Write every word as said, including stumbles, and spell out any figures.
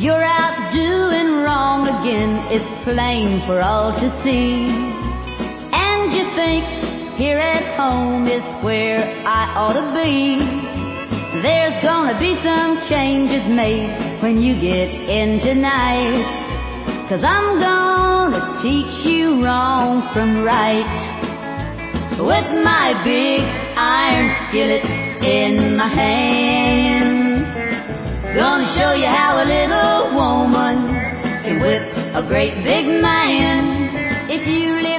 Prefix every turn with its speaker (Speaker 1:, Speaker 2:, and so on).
Speaker 1: you're out doing wrong again, it's plain for all to see. And you think here at home is where I ought to be. There's gonna be some changes made when you get in tonight. 'Cause I'm gonna teach you wrong from right. With my big iron skillet in my hand, gonna show you how a little woman can whip a great big man. If you